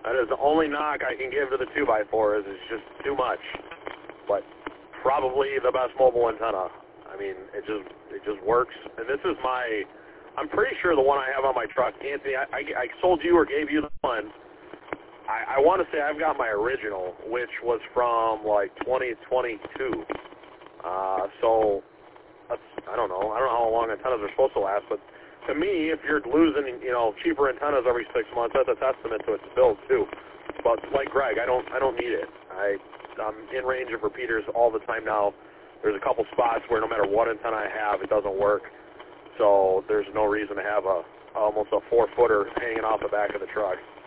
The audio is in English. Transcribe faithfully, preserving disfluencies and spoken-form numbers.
That is the only knock I can give to the two by four is it's just too much. But probably the best mobile antenna. I mean, it just it just works. And this is my, I'm pretty sure the one I have on my truck. Anthony, I, I, I sold you or gave you the one. I, I want to say I've got my original, which was from like twenty twenty-two. Uh, so, that's, I don't know. I don't know how long antennas are supposed to last, but to me, if you're losing, you know, cheaper antennas every six months, that's a testament to its build too. But like Greg, I don't, I don't need it. I, I'm in range of repeaters all the time now. There's a couple spots where no matter what antenna I have, it doesn't work. So there's no reason to have a almost a four footer hanging off the back of the truck.